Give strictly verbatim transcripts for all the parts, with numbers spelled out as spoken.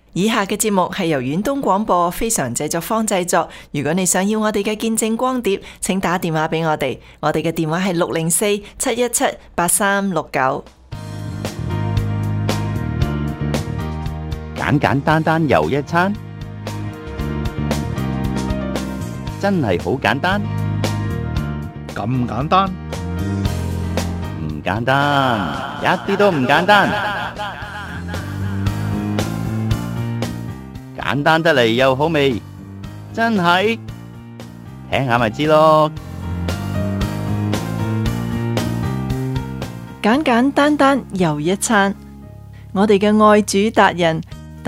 以下嘅節目係由遠東廣播非常製作坊製作。如果你想要我哋嘅見證光碟，請打電話俾我哋，我哋嘅電話係六零四七一七八三六九。 簡簡單單又一餐，真係好簡單。 咁簡單？ 唔簡單，一啲都唔簡單。簡單得嚟又好味，真係聽下咪知咯。 簡簡單單又一餐，我哋嘅愛主達人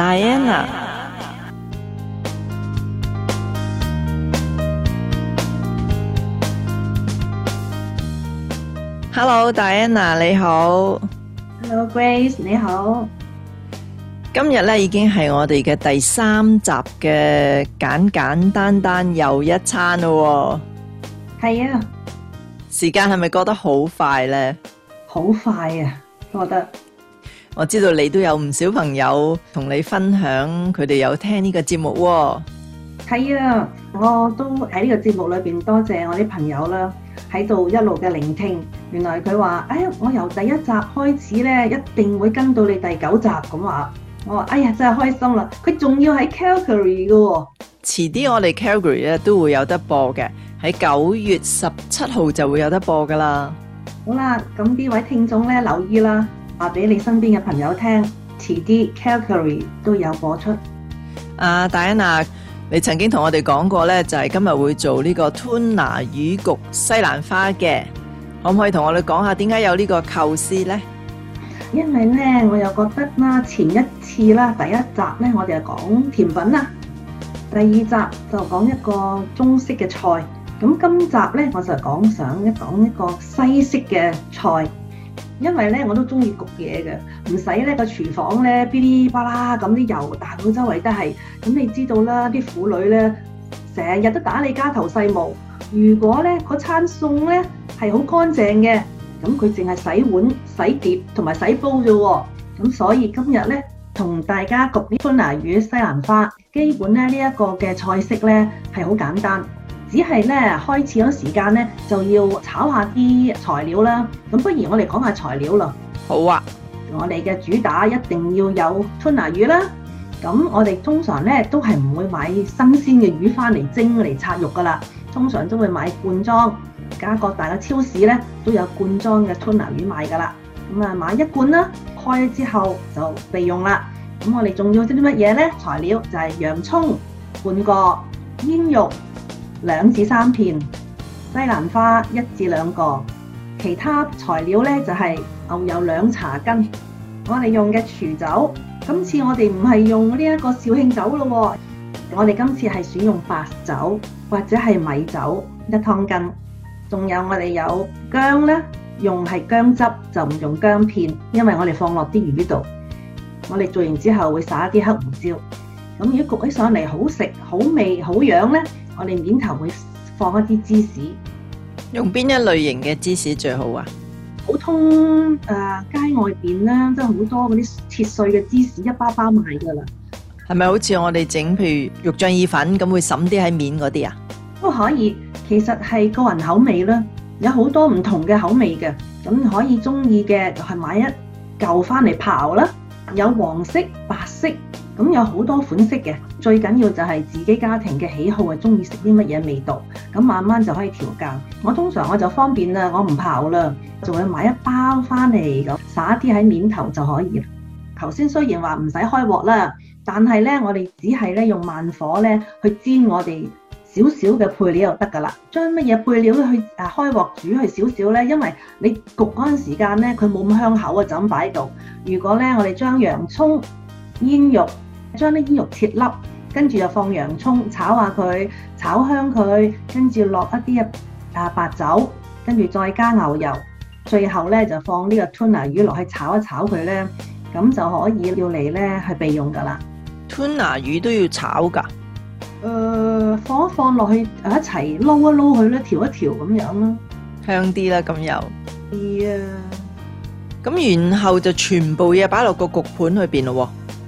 Diana。Hello Diana， 你好。 Hello Grace， 你好。 今日咧已經係我哋嘅第三集嘅簡簡單單又一餐咯。 係啊， 時間係咪過得好快呢？ 好快啊，我覺得。 我知道你都有唔少朋友同你分享，佢哋有聽呢個節目喎。 係啊，我都喺呢個節目裏邊多謝我啲朋友啦，喺度一路嘅聆聽。原來佢話：哎呀，我由第一集開始咧，一定會跟到你第九集咁話。我話：哎呀，真係開心啦！佢仲要喺 Calgary 嘅喎。 遲啲我哋 Calgary 咧都會有得播嘅，喺九月十七號就會有得播噶啦。 好啦，咁呢位聽眾咧留意啦，話俾你身邊嘅朋友聽，遲啲 Calgary 都有播出。 啊，戴安娜，你曾經同我哋講過咧，就係今日會做呢個 tuna 魚焗西蘭花嘅，可唔可以同我哋講下點解有呢個構思呢？ 因為咧，我又覺得啦，前一次啦，第一集咧，我哋係講甜品啦，第二集就講一個中式嘅菜，咁今集咧我就講想一講一個西式嘅菜，因為咧我都中意焗嘢嘅，唔使咧個廚房咧噼哩啪啦咁啲油彈到周圍都係，咁你知道啦，啲婦女咧成日都打理家頭細務，如果咧嗰餐餸咧係好乾淨嘅。咁佢淨係洗碗、洗碟同埋洗煲啫喎，咁所以今日咧同大家焗啲吞拿魚西蘭花，基本咧呢一個嘅菜式咧係好簡單，只係咧開始嗰時間咧就要炒下啲材料啦。咁不如我哋講下材料咯。 好啊， 我哋嘅主打一定要有吞拿魚啦。咁我哋通常咧都係唔會買新鮮嘅魚翻嚟蒸嚟拆肉噶啦，通常都會買罐裝。而家各大嘅超市咧都有罐裝嘅吞拿魚賣噶啦，咁啊買一罐啦，開咗之後就備用啦。咁我哋仲要啲乜嘢咧？材料就係洋葱半個，煙肉兩至三片，西蘭花一至兩個，其他材料咧就係牛油兩茶羹。我哋用嘅廚酒，今次我哋唔係用呢一個紹興酒咯，我哋今次係選用白酒或者係米酒一湯羹。仲有我哋有薑咧，用係薑汁就唔用薑片，因為我哋放落啲魚度。我哋做完之後會撒一啲黑胡椒。咁如果焗起上嚟好食、好味、好樣咧，我哋面頭會放一啲芝士。 用邊一類型嘅芝士最好啊？ 普通誒、呃、街外邊啦，都好多嗰啲切碎嘅芝士，一包包賣噶啦。 係咪好似我哋整譬如肉醬意粉咁會滲啲喺面嗰啲啊？ 都可以。其實係個人口味啦，有好多唔同嘅口味嘅，咁可以中意嘅就係買一嚿翻嚟刨啦，有黃色、白色，咁有好多款式嘅。最緊要就係自己家庭嘅喜好，係中意食啲乜嘢味道，咁慢慢就可以調教。我通常我就方便啦，我唔刨啦，就會買一包翻嚟咁，撒一啲喺面頭就可以啦。頭先雖然話唔使開鑊啦，但係咧我哋只係咧用慢火咧去煎我哋少少嘅配料就得噶啦，將乜嘢配料去誒開鑊煮去少少咧，因為你焗嗰陣時間咧，佢冇咁香口啊，就咁擺喺度。如果咧我哋將洋葱、煙肉，將啲煙肉切粒，跟住就放洋葱炒下佢，炒香佢，跟住落一啲啊白酒，跟住再加牛油，最後咧就放呢個吞拿魚落去炒一炒佢咧，咁就可以要嚟咧係備用噶啦。 吞拿魚都要炒噶？ 誒、呃，放一放落去，一齊撈一撈佢咧，調一調咁樣咯， 香啲啦，咁又係啊。 咁然後就全部嘢擺落個焗盤裏邊咯。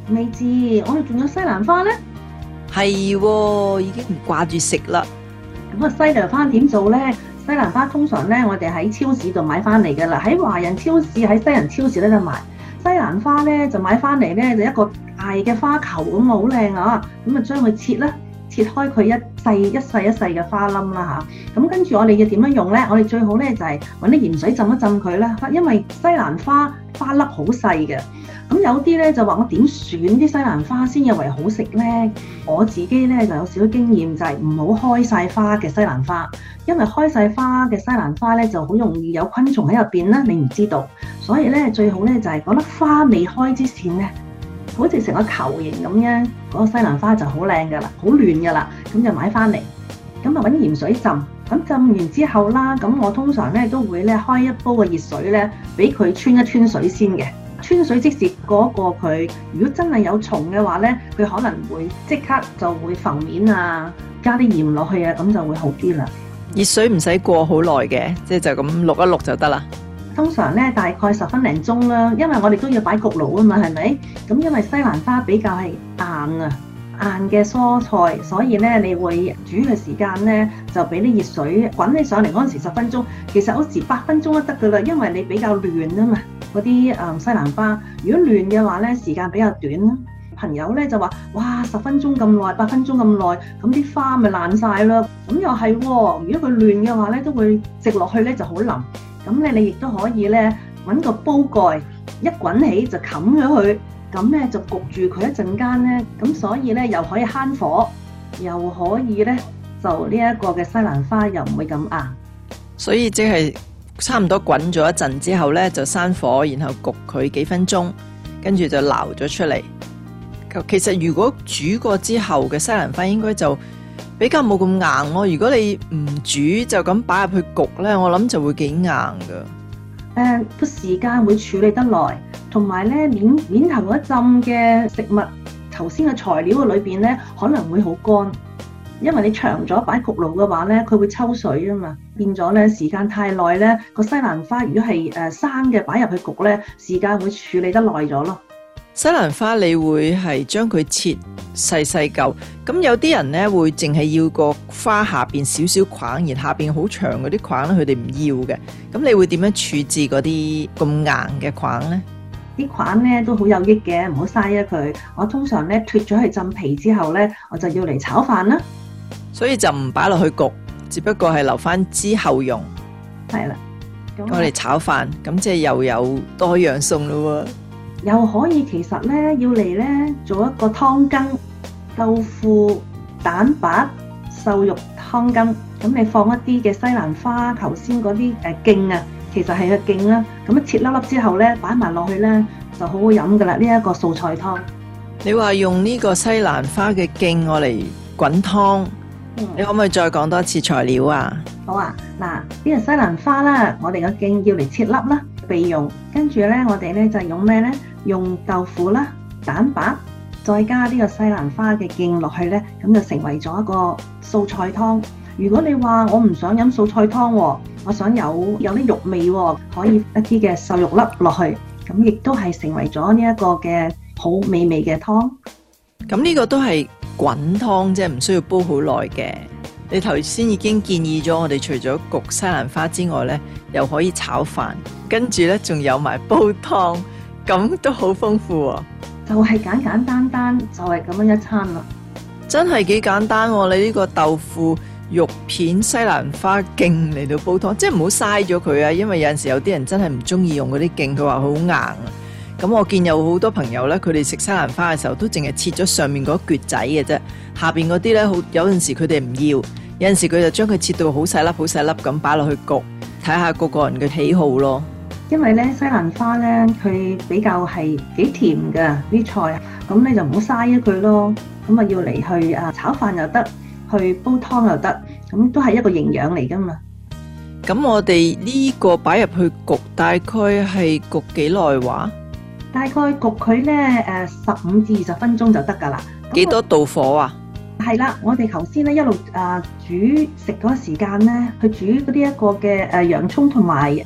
未知，我哋仲有西蘭花呢？ 係喎，已經唔掛住食啦。 咁啊，西蘭花點做呢？西蘭花通常呢，我哋喺超市度買翻嚟噶啦，喺華人超市、喺西人超市都得賣。西蘭花呢，就買翻嚟呢，就一個大嘅花球咁啊，好靚啊！咁啊，將佢切啦，切開佢一細一細一細嘅花冧啦嚇。咁跟住我哋要點樣用呢？我哋最好呢，就係揾啲鹽水浸一浸佢啦，因為西蘭花花粒好細嘅。咁有啲咧就話我點選啲西蘭花先有為好食咧？我自己咧就有少少經驗，就係唔好開晒花嘅西蘭花，因為開晒花嘅西蘭花咧就好容易有昆蟲喺入邊啦，你唔知道。所以咧最好咧就係嗰粒花未開之前咧，好似成個球形咁樣，嗰個西蘭花就好靚噶啦，好嫩噶啦，咁就買翻嚟，咁啊揾鹽水浸。咁浸完之後啦，咁我通常咧都會咧開一煲嘅熱水咧，俾佢穿一穿水先嘅。穿水即是嗰個佢，如果真係有蟲嘅話咧，佢可能會即刻就會浮面啊，加啲鹽落去啊，咁就會好啲啦。 熱水唔使過好耐嘅，即係就咁淥一淥就得啦。 通常咧大概十分零鐘啦，因為我哋都要擺焗爐啊嘛，係咪？咁因為西蘭花比較係硬啊。硬嘅蔬菜，所以咧你會煮嘅時間咧就俾啲熱水滾起上嚟嗰陣時十分鐘，其實好似八分鐘都得噶啦，因為你比較嫩啊嘛，嗰啲誒西蘭花，如果嫩嘅話咧時間比較短啦。朋友咧就話：哇，十分鐘咁耐，八分鐘咁耐，咁啲花咪爛晒咯。咁又係喎，如果佢嫩嘅話咧，都會食落去咧就好腍。咁咧你亦都可以咧揾個煲蓋，一滾起就冚咗佢。咁咧就焗住佢一陣間咧，咁所以咧又可以慳火，又可以咧就呢一個嘅西蘭花又唔會咁硬。 所以即係差唔多滾咗一陣之後咧，就閂火，然後焗佢幾分鐘，跟住就撈咗出嚟。其實如果煮過之後嘅西蘭花應該就比較冇咁硬咯。如果你唔煮就咁擺入去焗咧，我諗就會幾硬噶。 誒，個時間會處理得耐。同埋咧，面面頭嗰浸嘅食物，頭先嘅材料嘅裏邊咧，可能會好乾，因為你長咗擺焗爐嘅話咧，佢會抽水啊嘛，變咗咧時間太耐咧，個西蘭花如果係誒生嘅擺入去焗咧，時間會處理得耐咗咯。 西蘭花你會係將佢切細細嚿，咁有啲人咧會淨係要個花下邊少少框，而下邊好長嗰啲框咧，佢哋唔要嘅。咁你會點樣處置嗰啲咁硬嘅框咧？ 啲菌咧都好有益嘅，唔好嘥咗佢。我通常咧脫咗去浸皮之後咧，我就要嚟炒飯啦。 所以就唔擺落去焗，只不過係留翻之後用。 係啦， 我哋炒飯，咁即係又有多樣餸咯喎。 又可以其實咧要嚟咧做一個湯羹，豆腐、蛋白、瘦肉湯羹。咁你放一啲嘅西蘭花，頭先嗰啲誒莖啊。其實係個莖啦，咁一切粒粒之後咧，擺埋落去咧就好好飲噶啦。呢、這、一個素菜湯， 你話用呢個西蘭花嘅莖我嚟滾湯，嗯、你可唔可以再講多次材料啊？ 好啊，嗱，呢個西蘭花啦，我哋個莖要嚟切粒啦，備用。跟住咧，我哋咧就係用咩咧？用豆腐啦、蛋白，再加呢個西蘭花嘅莖落去咧，咁就成為咗一個素菜湯。如果你話我唔想飲素菜湯喎，我想有有啲肉味喎，可以一啲嘅瘦肉粒落去，咁亦都係成為咗呢一個嘅好美味嘅湯。 咁呢個都係滾湯啫，唔需要煲好耐嘅。你頭先已經建議咗我哋除咗焗西蘭花之外呢，又可以炒飯，跟住呢仲有埋煲湯，咁都好豐富喎。 就係簡簡單單，就係咁樣一餐啦。 真係幾簡單喎！你呢個豆腐、肉片、西蘭花莖嚟到煲湯，即係唔好嘥咗佢啊！因為有陣時有啲人真係唔中意用嗰啲莖，佢話好硬啊。咁我見有好多朋友呢，佢哋食西蘭花嘅時候都淨係切咗上面嗰橛仔嘅啫，下邊嗰啲呢，好有陣時佢哋唔要，有陣時佢就將佢切到好細粒、好細粒咁擺落去焗，睇下個個人嘅喜好咯。 因為呢西蘭花呢，佢比較係幾甜㗎啲菜，咁你就唔好嘥咗佢咯。咁啊要嚟去啊炒飯又得，去煲湯又得，咁都係一個營養嚟噶嘛。 咁我哋呢個擺入去焗，大概係焗幾耐話？ 大概焗佢咧誒十五至二十分鐘就得噶啦。 幾多度火啊？ 係啦，我哋頭先咧一路啊煮食嗰個時間咧，去煮嗰啲一個嘅誒洋蔥同埋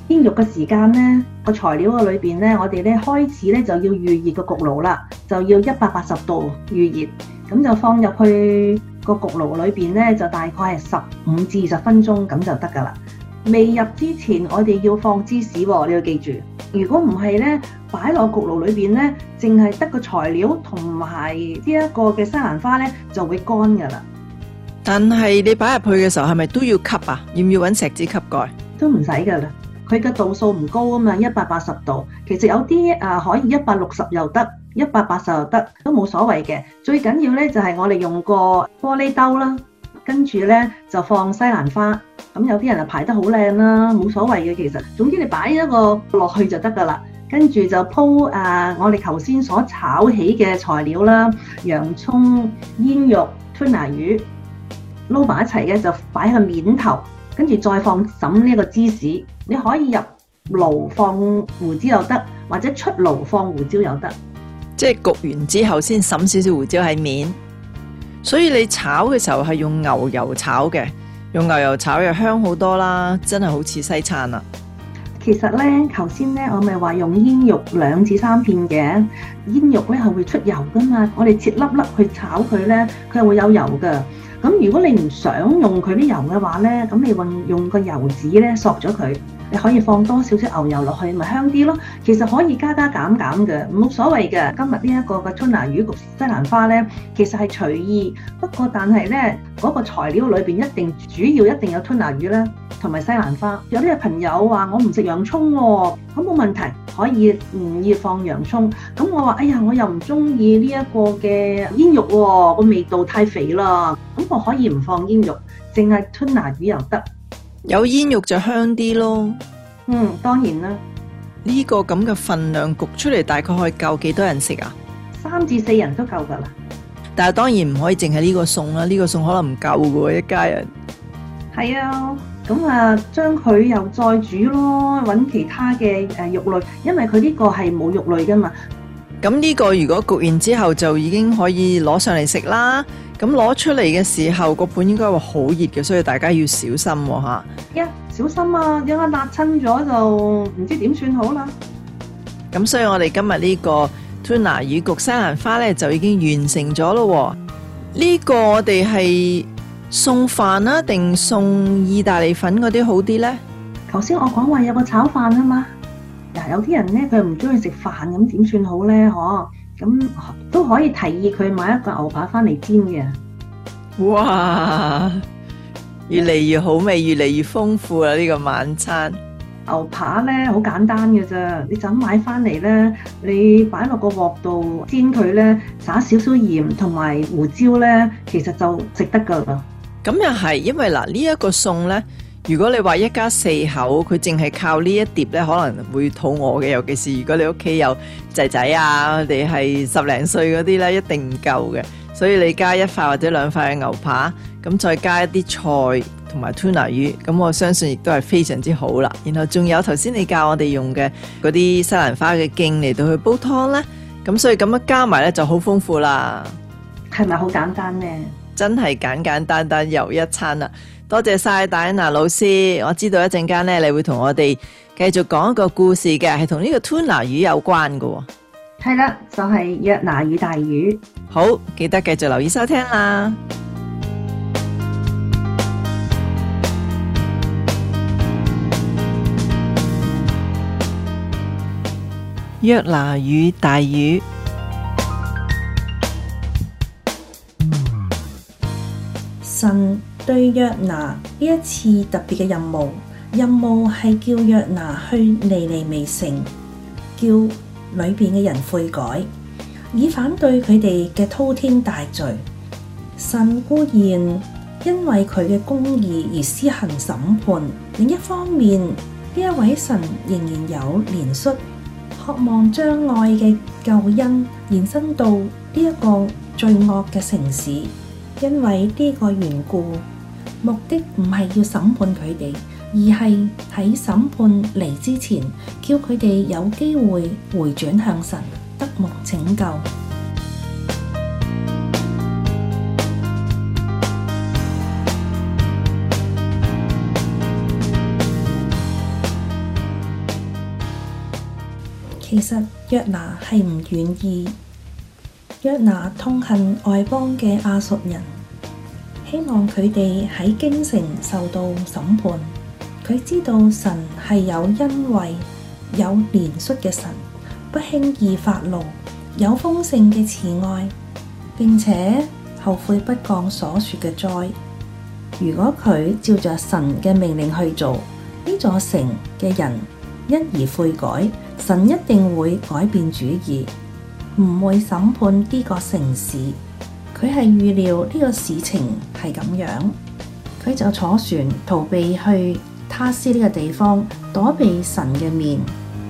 煙肉嘅時間呢，個材料嘅裏邊呢，我哋咧開始咧就要預熱個焗爐啦，就要一百八十度預熱，咁就放入去個焗爐裏邊呢，就大概係十五至二十分鐘咁就得㗎啦。未入之前，我哋要放芝士喎，你要記住。如果唔係呢，擺落焗爐裏邊呢，淨係得個材料同埋呢一個嘅西蘭花呢，就會乾㗎啦。 但係你擺入去嘅時候係咪都要吸啊？要唔要揾錫紙吸蓋？ 都唔使㗎啦。佢嘅度數唔高啊嘛，一百八十度。其實有啲啊可以一百六十又得，一百八十又得，都冇所謂嘅。最緊要咧就係我哋用個玻璃兜啦，跟住咧就放西蘭花。咁有啲人就排得好靚啦，冇所謂嘅其實。總之你擺一個落去就得㗎啦。跟住就鋪啊我哋頭先所炒起嘅材料啦，洋葱、煙肉、吞拿魚，撈埋一齊嘅就擺喺個面頭。跟住再放揼呢個芝士，你可以入爐放胡椒又得，或者出爐放胡椒又得。 即係焗完之後先揼少少胡椒喺面。所以你炒嘅時候係用牛油炒嘅，用牛油炒又香好多啦，真係好似西餐啦。 其實呢，頭先呢，我咪話用煙肉兩至三片嘅，煙肉呢係會出油噶嘛，我哋切粒粒去炒佢呢，佢係會有油噶。咁如果你唔想用佢啲油嘅話呢，咁你用用個油紙呢索咗佢，你可以放多少少牛油落去，咪香啲咯。其實可以加加減減嘅，冇所謂嘅。今日呢一個嘅吞拿魚焗西蘭花呢，其實係隨意，不過但係呢嗰、那個材料裏邊一定主要一定有吞拿魚啦，同埋西蘭花。有啲朋友話我唔食洋葱喎，咁冇問題，可以唔要放洋葱。咁我話哎呀，我又唔中意呢一個嘅煙肉喎，個味道太肥啦。咁我可以唔放煙肉，淨係吞拿魚又得。 有煙肉就香啲咯。 嗯，當然啦。 呢個咁嘅份量焗出嚟，大概可以夠幾多人食啊？ 三至四人都夠㗎啦。 但係當然唔可以淨係呢個餸啦，呢個餸可能唔夠嘅喎，一家人。 係啊，咁啊將佢又再煮咯，揾其他嘅誒肉類，因為佢呢個係冇肉類㗎嘛。 咁呢個如果焗完之後就已經可以攞上嚟食啦。咁攞出嚟嘅時候，個盤應該會好熱嘅，所以大家要小心喎嚇。 呀，小心啊！一陣辣親咗就唔知點算好啦。 咁所以我哋今日呢個吞拿魚焗西蘭花呢，就已經完成咗咯。呢個我哋係送飯啊，定送意大利粉嗰啲好啲呢？ 頭先我講話有個炒飯啊嘛。嗱，有啲人呢，佢唔中意食飯，咁點算好呢？嗬？咁都可以提議佢買一個牛扒翻嚟煎嘅。 哇！越嚟越好味，越嚟越豐富啦！呢個晚餐牛扒呢，好簡單嘅啫，你就咁買翻嚟呢，你擺落個鑊度煎佢呢，撒少少鹽同埋胡椒呢，其實就食得噶啦。 咁又係，因為嗱呢一個餸呢，如果你話一家四口，佢淨係靠呢一碟呢，可能會肚餓嘅。尤其是如果你屋企有仔仔啊，你係十零歲嗰啲呢，一定唔夠嘅。所以你加一塊或者兩塊嘅牛扒，咁再加一啲菜同埋吞拿魚，咁我相信亦都係非常之好啦。然後仲有頭先你教我哋用嘅嗰啲西蘭花嘅莖嚟到去煲湯呢，咁所以咁樣加埋呢就好豐富啦。 係咪好簡單呢？ 真係簡簡單單又一餐啦！多謝晒戴安娜老師，我知道一陣間呢，你會同我哋繼續講一個故事嘅，係同呢個吞拿魚有關嘅。 係啦，就係約拿與大魚。 好，記得繼續留意收聽啦。約拿與大魚。 神對約拿呢一次特別嘅任務，任務係叫約拿去尼尼微城，叫裏邊嘅人悔改，以反對佢哋嘅滔天大罪。神固然因為佢嘅公義而施行審判，另一方面呢一位神仍然有憐恤，渴望將愛嘅救恩延伸到呢一個罪惡嘅城市。因為呢個緣故，目的唔係要審判佢哋，而係喺審判嚟之前，叫佢哋有機會回轉向神，得蒙拯救。 其實約拿係唔願意。約拿痛恨外邦嘅亞述人，希望佢哋喺京城受到審判。佢知道神係有恩惠、有憐恤嘅神，不輕易發怒，有豐盛嘅慈愛，並且後悔不降所說嘅災。如果佢照着神嘅命令去做，呢座城嘅人因而悔改，神一定會改變主意，唔會審判呢個城市。佢係預料呢個事情係咁樣，佢就坐船逃避去他施呢個地方，躲避神嘅面。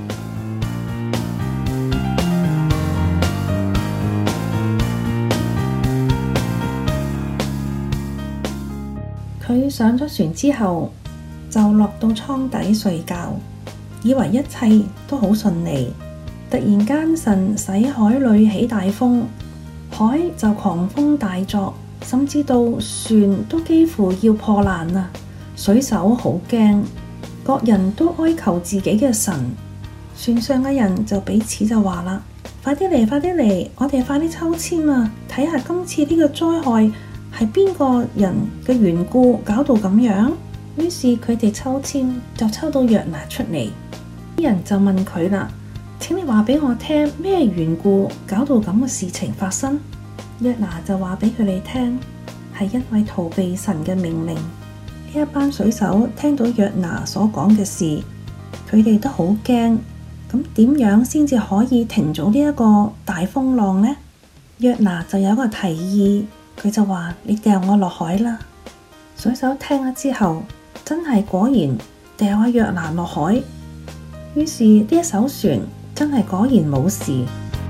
佢上咗船之後，就落到艙底睡覺，以為一切都好順利。突然間，神使海裏起大風，海就狂風大作，甚至到船都幾乎要破爛啦。水手好驚，各人都哀求自己嘅神。船上嘅人就彼此就話啦：快啲嚟，快啲嚟，我哋快啲抽籤啊！睇下今次呢個災害係邊個人嘅緣故搞到咁樣。於是佢哋抽籤就抽到約拿出嚟。啲人就問佢啦：請你話俾我聽咩緣故搞到咁嘅事情發生？約拿就話俾佢哋聽，係因為逃避神嘅命令。呢一班水手聽到約拿所講嘅事，佢哋都好驚。咁點樣先至可以停咗呢一個大風浪呢？約拿就有一個提議，佢就話：你掉我落海啦！水手聽咗之後，真係果然掉阿約拿落海。於是呢一艘船真係果然冇事。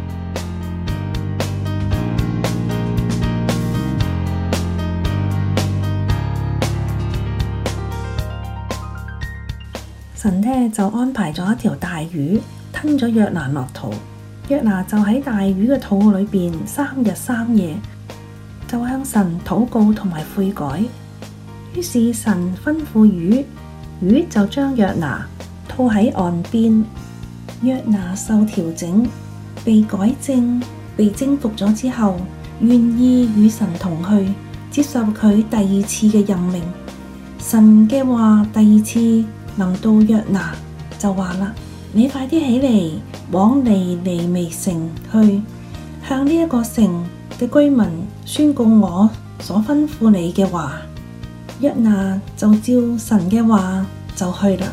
神呢就安排咗一條大魚吞咗約拿落肚。約拿就喺大魚嘅肚裏邊三日三夜，就向神禱告同埋悔改。於是神吩咐魚，魚就將約拿吐喺岸邊。約拿受調整，被改正，被征服咗之後，願意與神同去，接受佢第二次嘅任命。神嘅話第二次臨到約拿，就話啦：你快啲起嚟，往尼尼微城去，向呢一個城嘅居民宣告我所吩咐你嘅話。約拿就照神嘅話就去啦。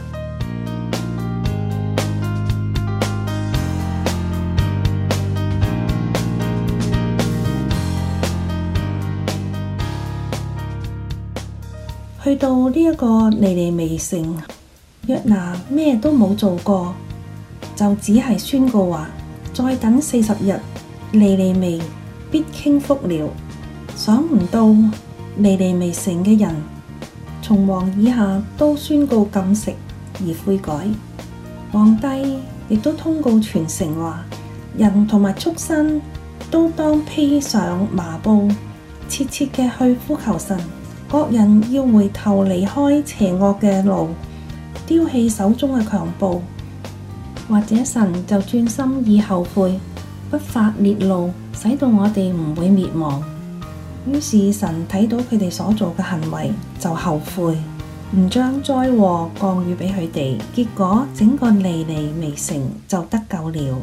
去到呢一個尼尼微城，約拿咩都冇做過，就只係宣告話：再等四十日，尼尼微必傾覆了。想唔到尼尼微城嘅人，從王以下都宣告禁食而悔改。皇帝亦都通告全城話：人同埋畜生都當披上麻布，切切嘅去呼求神。各人要回頭離開邪惡嘅路，丟棄手中嘅強暴，或者神就轉心意後悔，不發烈怒，使到我哋唔會滅亡。於是神睇到佢哋所做嘅行為，就後悔，唔將災禍降雨俾佢哋。結果整個尼尼微城就得救了。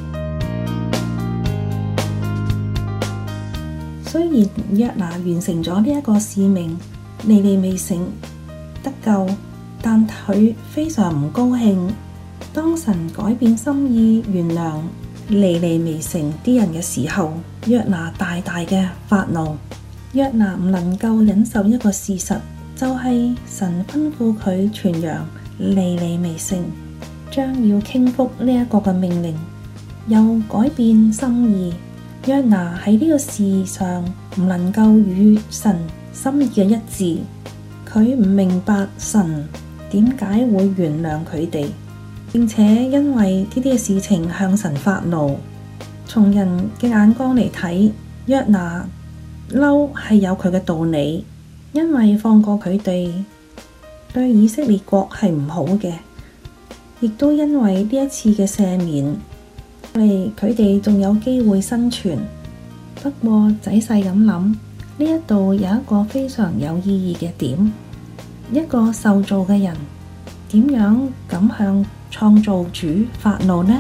雖然約拿完成咗呢一個使命，尼尼微城得救，但佢非常唔高興。當神改變心意原諒尼尼微城啲人嘅時候，約拿大大嘅發怒。約拿唔能夠忍受一個事實，就係神吩咐佢傳揚尼尼微城將要傾覆呢一個嘅命令，又改變心意。約拿喺呢個事上唔能夠與神心意嘅一致，佢唔明白神點解會原諒佢哋，並且因為呢啲嘅事情向神發怒。從人嘅眼光嚟睇，約拿嬲係有佢嘅道理，因為放過佢哋對以色列國係唔好嘅，亦都因為呢一次嘅赦免， 嚟佢哋仲有機會生存。不過仔細咁諗，呢一度有一個非常有意義嘅點，一個受造嘅人點樣敢向創造主發怒呢？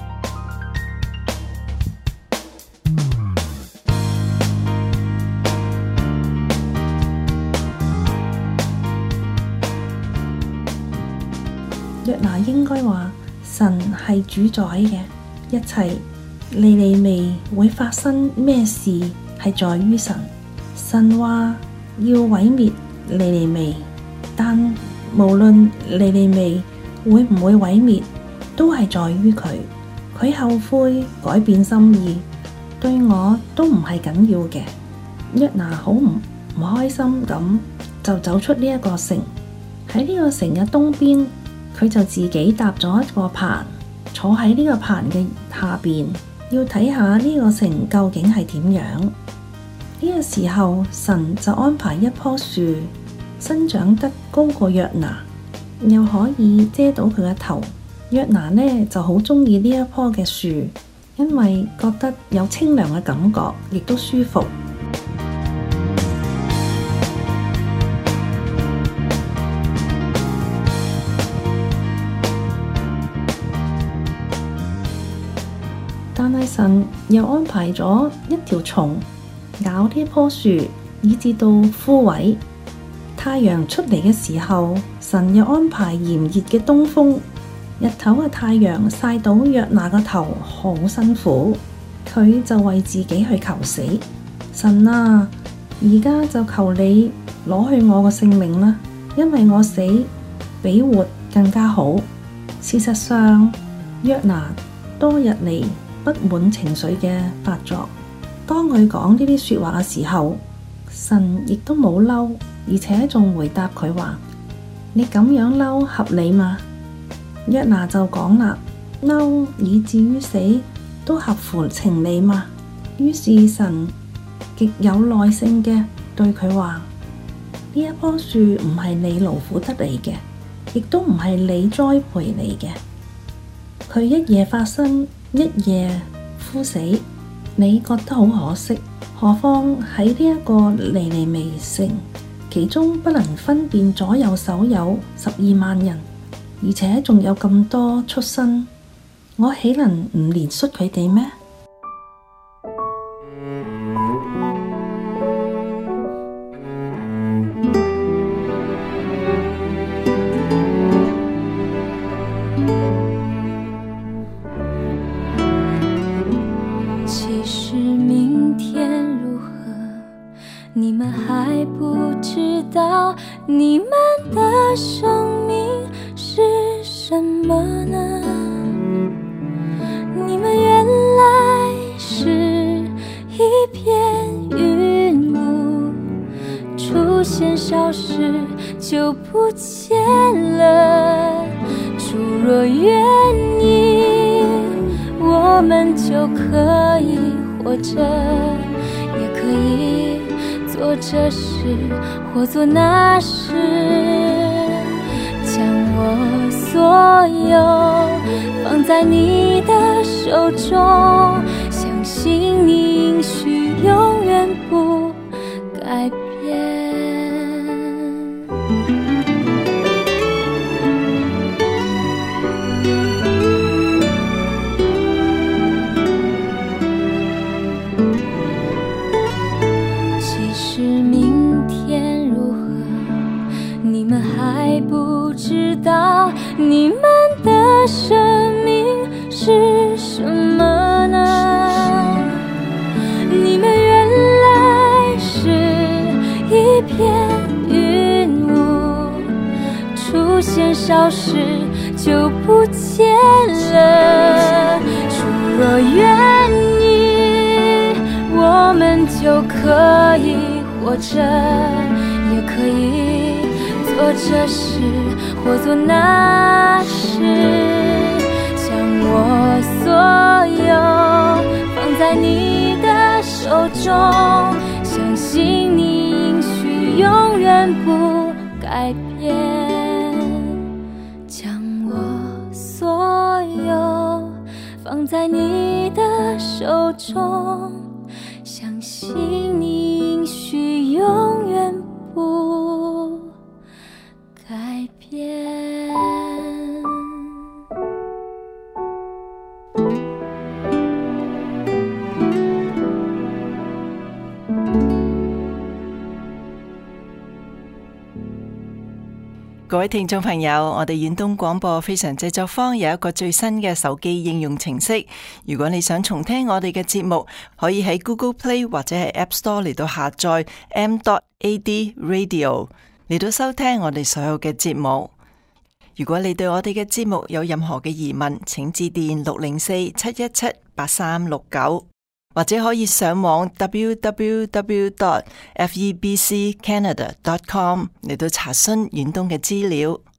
約拿應該話神係主宰嘅一切，尼尼微會發生咩事係在於神。神話要毀滅尼尼微，但無論尼尼微會唔會毀滅，都係在於佢。佢後悔改變心意，對我都唔係緊要嘅。約拿好唔唔開心咁就走出呢一個城，喺呢個城嘅東邊，佢就自己搭咗一個棚，坐喺呢個棚嘅下邊，要睇下呢個城究竟係點樣。呢個時候，神就安排一棵樹生長得高過約拿，又可以遮到佢嘅頭。約拿呢就好鍾意呢一棵嘅樹，因為覺得有清涼嘅感覺，亦都舒服。但係神又安排咗一條蟲咬呢棵樹，以至到枯萎。太陽出嚟嘅時候，神又安排炎熱嘅東風，日頭嘅太陽曬到約拿個頭好辛苦，佢就為自己去求死。神啊，而家就求你攞去我個性命啦，因為我死比活更加好。事實上，約拿多日嚟不滿情緒嘅發作，當佢講呢啲說話嘅時候，神亦都冇嬲，而且仲回答佢話：你咁樣嬲合理嗎？約拿就講啦，嬲以至於死都合乎情理嘛。於是神極有耐性嘅對佢話：呢一棵樹唔係你勞苦得嚟嘅，亦都唔係你栽培嚟嘅，佢一夜發生，一夜枯死，你覺得好可惜。何況喺呢一個尼尼微城，其中不能分辨左右手有十二萬人，而且仲有咁多畜生，我豈能唔憐恤佢哋咩？ 其實明天如何，你們還不知道，你們的生命是什麼呢？你們原來是一片雲霧，出現消失就不見了。主若願意，我們就可以活着，也可以做這事或做那事，將我所有放在你的手中，相信你應許永遠不改變。還不知道你們的生命是什麼呢？你們原來是一片雲霧，出現消失就不見了。主若願意，我們就可以活着，也可以做這事或做那事，將我所有放在你的手中，相信你應許永遠不改變，將我所有放在你的手中，相信你应许永远不改变。 各位聽眾朋友，我哋遠東廣播非常製作坊有一個最新嘅手機應用程式，如果你想重聽我哋嘅節目，可以喺 Google Play 或者係 App Store 嚟到下載 m dot a d radio 嚟到收聽我哋所有嘅節目。如果你對我哋嘅節目有任何嘅疑問，請致電六零四七一七八三六九，或者可以上網 w w w dot f e b c canada dot com 嚟到查詢遠東嘅資料。